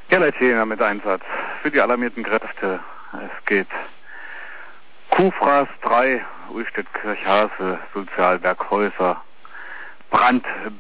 Ja, Leitjäger mit Einsatz für die alarmierten Kräfte. Es geht Kuhfraß 3, Ullstedt Kirchhase, Sozialwerk Häuser, Brand